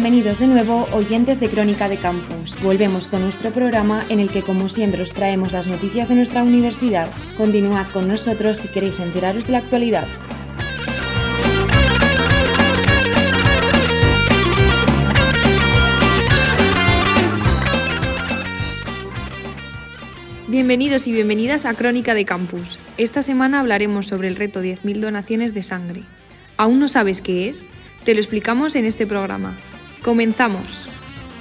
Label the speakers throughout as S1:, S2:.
S1: Bienvenidos de nuevo, oyentes de Crónica de Campus. Volvemos con nuestro programa en el que, como siempre, os traemos las noticias de nuestra universidad. Continuad con nosotros si queréis enteraros de la actualidad.
S2: Bienvenidos y bienvenidas a Crónica de Campus. Esta semana hablaremos sobre el reto 10.000 donaciones de sangre. ¿Aún no sabes qué es? Te lo explicamos en este programa. ¡Comenzamos!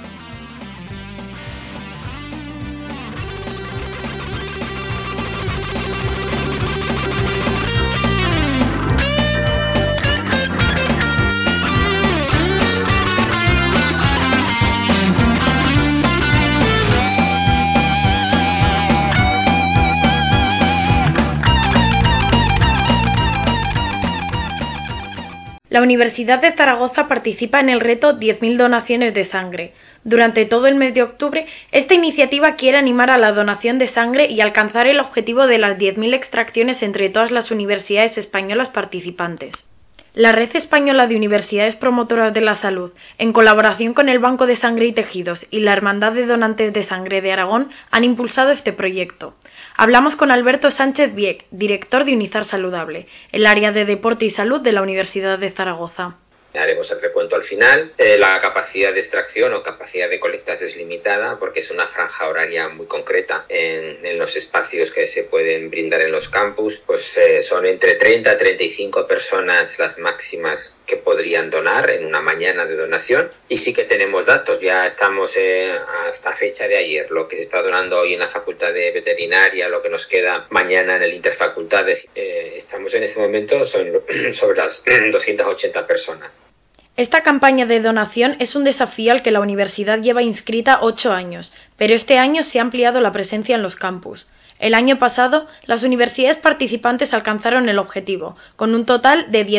S3: La Universidad de Zaragoza participa en el reto 10.000 donaciones de sangre. Durante todo el mes de octubre, esta iniciativa quiere animar a la donación de sangre y alcanzar el objetivo de las 10.000 extracciones entre todas las universidades españolas participantes. La Red Española de Universidades Promotoras de la Salud, en colaboración con el Banco de Sangre y Tejidos y la Hermandad de Donantes de Sangre de Aragón, han impulsado este proyecto. Hablamos con Alberto Sánchez Vieck, director de Unizar Saludable, el área de Deporte y Salud de la Universidad de Zaragoza.
S4: Haremos el recuento al final. La capacidad de extracción o capacidad de colectas es limitada porque es una franja horaria muy concreta en los espacios que se pueden brindar en los campus. Son entre 30 a 35 personas las máximas que podrían donar en una mañana de donación. Y sí que tenemos datos, ya estamos hasta fecha de ayer, lo que se está donando hoy en la Facultad de Veterinaria, lo que nos queda mañana en el Interfacultades. Estamos en este momento sobre las 280 personas.
S3: Esta campaña de donación es un desafío al que la universidad lleva inscrita 8 años, pero este año se ha ampliado la presencia en los campus. El año pasado, las universidades participantes alcanzaron el objetivo, con un total de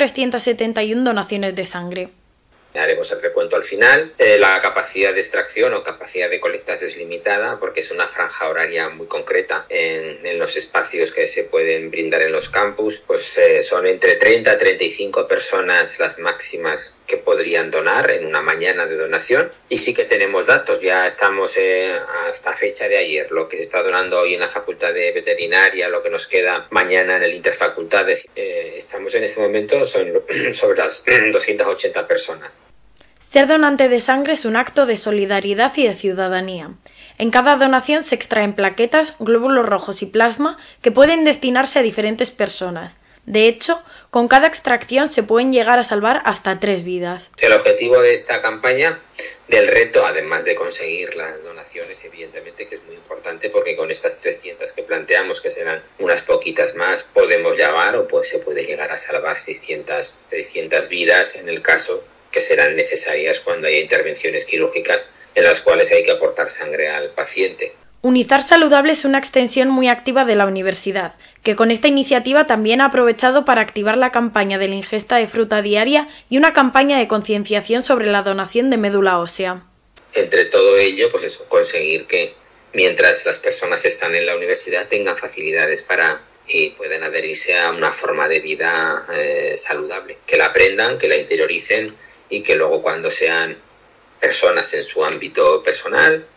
S3: 10.371 donaciones de sangre.
S4: Haremos el recuento al final. La capacidad de extracción o capacidad de colectas es limitada porque es una franja horaria muy concreta en los espacios que se pueden brindar en los campus. Son entre 30 a 35 personas las máximas que podrían donar en una mañana de donación. Y sí que tenemos datos, ya estamos hasta fecha de ayer, lo que se está donando hoy en la Facultad de Veterinaria, lo que nos queda mañana en el Interfacultades. Estamos en este momento sobre las 280 personas.
S3: Ser donante de sangre es un acto de solidaridad y de ciudadanía. En cada donación se extraen plaquetas, glóbulos rojos y plasma que pueden destinarse a diferentes personas. De hecho, con cada extracción se pueden llegar a salvar hasta 3 vidas.
S4: El objetivo de esta campaña, del reto, además de conseguir las donaciones, evidentemente que es muy importante porque con estas 300 que planteamos, que serán unas poquitas más, podemos llegar o se puede llegar a salvar 600 vidas en el caso que serán necesarias cuando haya intervenciones quirúrgicas en las cuales hay que aportar sangre al paciente.
S3: Unizar Saludable es una extensión muy activa de la universidad, que con esta iniciativa también ha aprovechado para activar la campaña de la ingesta de fruta diaria y una campaña de concienciación sobre la donación de médula ósea.
S4: Entre todo ello, conseguir que mientras las personas están en la universidad tengan facilidades y puedan adherirse a una forma de vida saludable, que la aprendan, que la interioricen y que luego cuando sean personas en su ámbito personal,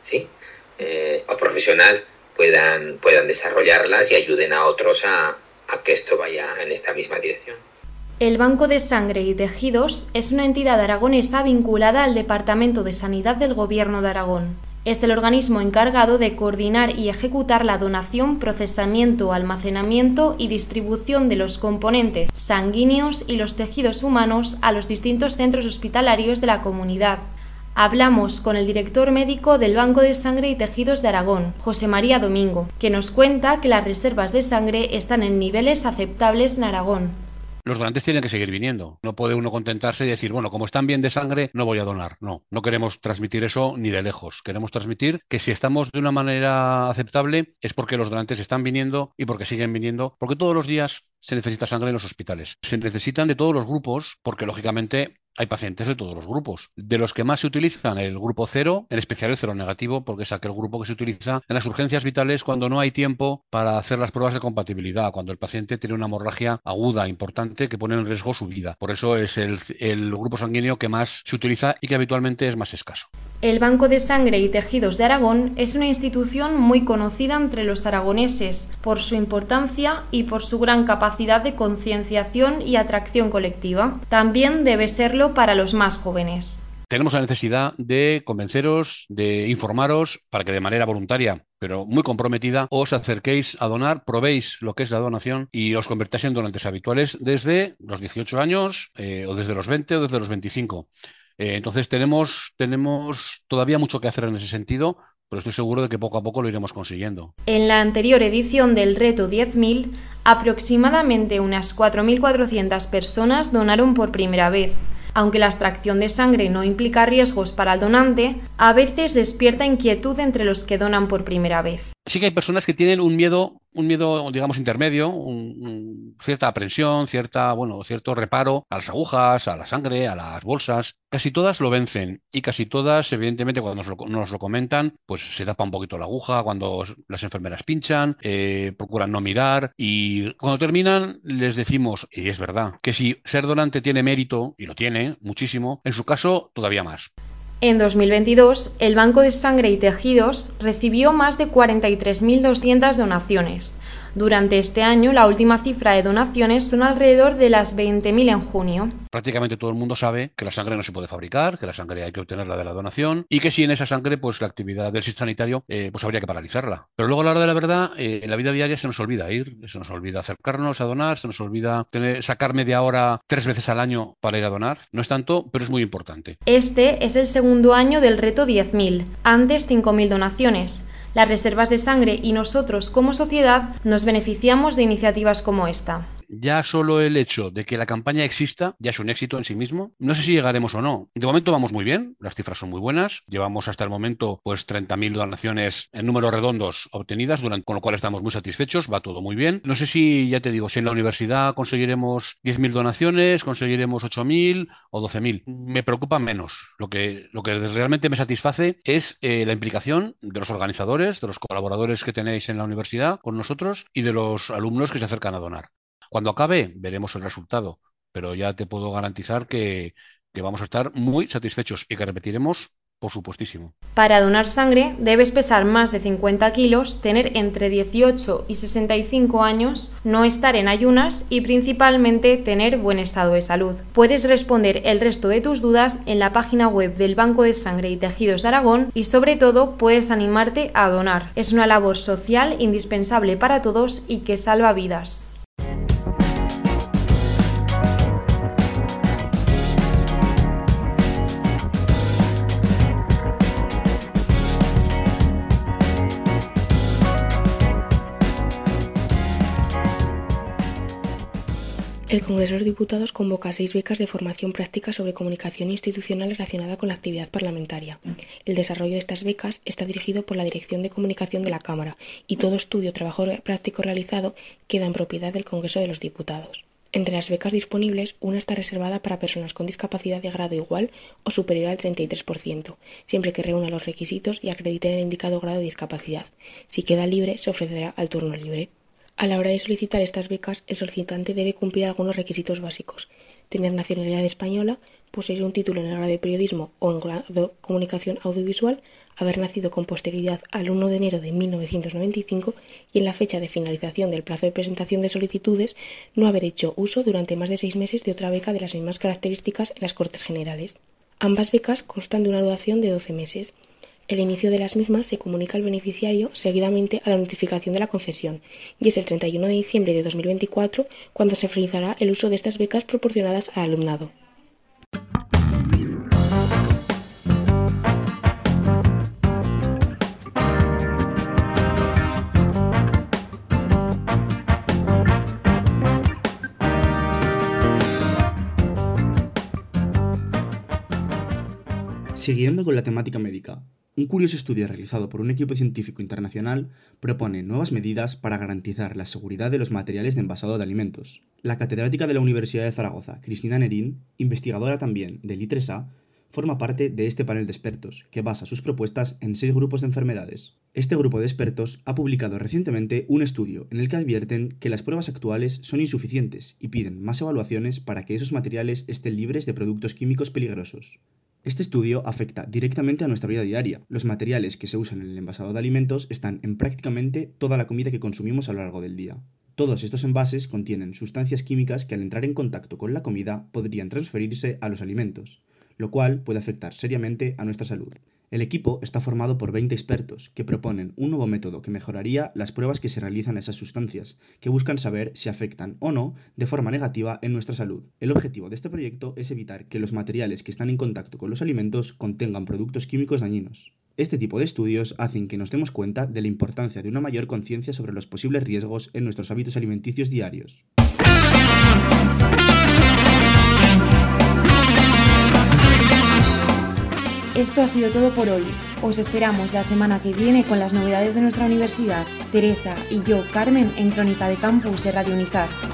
S4: o profesional, puedan desarrollarlas y ayuden a otros a que esto vaya en esta misma dirección.
S5: El Banco de Sangre y Tejidos es una entidad aragonesa vinculada al Departamento de Sanidad del Gobierno de Aragón. Es el organismo encargado de coordinar y ejecutar la donación, procesamiento, almacenamiento y distribución de los componentes sanguíneos y los tejidos humanos a los distintos centros hospitalarios de la comunidad. Hablamos con el director médico del Banco de Sangre y Tejidos de Aragón, José María Domingo, que nos cuenta que las reservas de sangre están en niveles aceptables en Aragón.
S6: Los donantes tienen que seguir viniendo. No puede uno contentarse y decir, bueno, como están bien de sangre, no voy a donar. No queremos transmitir eso ni de lejos. Queremos transmitir que si estamos de una manera aceptable es porque los donantes están viniendo y porque siguen viniendo, porque todos los días se necesita sangre en los hospitales. Se necesitan de todos los grupos porque, lógicamente, hay pacientes de todos los grupos. De los que más se utilizan, el grupo 0, en especial el 0 negativo, porque es aquel grupo que se utiliza en las urgencias vitales cuando no hay tiempo para hacer las pruebas de compatibilidad, cuando el paciente tiene una hemorragia aguda, importante, que pone en riesgo su vida. Por eso es el grupo sanguíneo que más se utiliza y que habitualmente es más escaso.
S5: El Banco de Sangre y Tejidos de Aragón es una institución muy conocida entre los aragoneses por su importancia y por su gran capacidad de concienciación y atracción colectiva. También debe serlo para los más jóvenes.
S6: Tenemos la necesidad de convenceros, de informaros para que de manera voluntaria, pero muy comprometida, os acerquéis a donar, probéis lo que es la donación y os convertáis en donantes habituales desde los 18 años o desde los 20 o desde los 25. Entonces tenemos todavía mucho que hacer en ese sentido, pero estoy seguro de que poco a poco lo iremos consiguiendo.
S5: En la anterior edición del Reto 10.000, aproximadamente unas 4.400 personas donaron por primera vez. Aunque la extracción de sangre no implica riesgos para el donante, a veces despierta inquietud entre los que donan por primera vez.
S6: Sí que hay personas que tienen un miedo, digamos, intermedio, cierta aprensión, cierto reparo a las agujas, a la sangre, a las bolsas. Casi todas lo vencen y casi todas, evidentemente, cuando nos lo comentan, pues se tapa un poquito la aguja, cuando las enfermeras pinchan, procuran no mirar y cuando terminan les decimos, y es verdad, que si ser donante tiene mérito, y lo tiene muchísimo, en su caso todavía más.
S5: En 2022, el Banco de Sangre y Tejidos recibió más de 43.200 donaciones. Durante este año, la última cifra de donaciones son alrededor de las 20.000 en junio.
S6: Prácticamente todo el mundo sabe que la sangre no se puede fabricar, que la sangre hay que obtenerla de la donación y que si en esa sangre, pues la actividad del sistema sanitario, pues habría que paralizarla. Pero luego a la hora de la verdad, en la vida diaria se nos olvida ir, se nos olvida acercarnos a donar, se nos olvida sacar media hora 3 veces al año para ir a donar. No es tanto, pero es muy importante.
S5: Este es el segundo año del Reto 10.000, antes 5.000 donaciones. Las reservas de sangre y nosotros como sociedad nos beneficiamos de iniciativas como esta.
S6: Ya solo el hecho de que la campaña exista ya es un éxito en sí mismo. No sé si llegaremos o no. De momento vamos muy bien, las cifras son muy buenas. Llevamos hasta el momento pues 30.000 donaciones en números redondos obtenidas, con lo cual estamos muy satisfechos, va todo muy bien. No sé si, ya te digo, si en la universidad conseguiremos 10.000 donaciones, conseguiremos 8.000 o 12.000. Me preocupa menos. Lo que realmente me satisface es la implicación de los organizadores, de los colaboradores que tenéis en la universidad con nosotros y de los alumnos que se acercan a donar. Cuando acabe, veremos el resultado, pero ya te puedo garantizar que vamos a estar muy satisfechos y que repetiremos, por supuestísimo.
S5: Para donar sangre debes pesar más de 50 kilos, tener entre 18 y 65 años, no estar en ayunas y principalmente tener buen estado de salud. Puedes responder el resto de tus dudas en la página web del Banco de Sangre y Tejidos de Aragón y sobre todo puedes animarte a donar. Es una labor social indispensable para todos y que salva vidas.
S7: El Congreso de los Diputados convoca 6 becas de formación práctica sobre comunicación institucional relacionada con la actividad parlamentaria. El desarrollo de estas becas está dirigido por la Dirección de Comunicación de la Cámara y todo estudio o trabajo práctico realizado queda en propiedad del Congreso de los Diputados. Entre las becas disponibles, una está reservada para personas con discapacidad de grado igual o superior al 33%, siempre que reúna los requisitos y acredite el indicado grado de discapacidad. Si queda libre, se ofrecerá al turno libre. A la hora de solicitar estas becas, el solicitante debe cumplir algunos requisitos básicos: tener nacionalidad española, poseer un título en el grado de periodismo o en grado de comunicación audiovisual, haber nacido con posterioridad al 1 de enero de 1995 y en la fecha de finalización del plazo de presentación de solicitudes no haber hecho uso durante más de 6 meses de otra beca de las mismas características en las Cortes Generales. Ambas becas constan de una duración de 12 meses. El inicio de las mismas se comunica al beneficiario seguidamente a la notificación de la concesión y es el 31 de diciembre de 2024 cuando se realizará el uso de estas becas proporcionadas al alumnado.
S8: Siguiendo con la temática médica, Un curioso estudio realizado por un equipo científico internacional propone nuevas medidas para garantizar la seguridad de los materiales de envasado de alimentos. La catedrática de la Universidad de Zaragoza, Cristina Nerín, investigadora también del I3A, forma parte de este panel de expertos, que basa sus propuestas en 6 grupos de enfermedades. Este grupo de expertos ha publicado recientemente un estudio en el que advierten que las pruebas actuales son insuficientes y piden más evaluaciones para que esos materiales estén libres de productos químicos peligrosos. Este estudio afecta directamente a nuestra vida diaria. Los materiales que se usan en el envasado de alimentos están en prácticamente toda la comida que consumimos a lo largo del día. Todos estos envases contienen sustancias químicas que al entrar en contacto con la comida podrían transferirse a los alimentos, lo cual puede afectar seriamente a nuestra salud. El equipo está formado por 20 expertos que proponen un nuevo método que mejoraría las pruebas que se realizan a esas sustancias, que buscan saber si afectan o no de forma negativa en nuestra salud. El objetivo de este proyecto es evitar que los materiales que están en contacto con los alimentos contengan productos químicos dañinos. Este tipo de estudios hacen que nos demos cuenta de la importancia de una mayor conciencia sobre los posibles riesgos en nuestros hábitos alimenticios diarios.
S1: Esto ha sido todo por hoy. Os esperamos la semana que viene con las novedades de nuestra universidad. Teresa y yo, Carmen, en Crónica de Campus de Radio Unizar.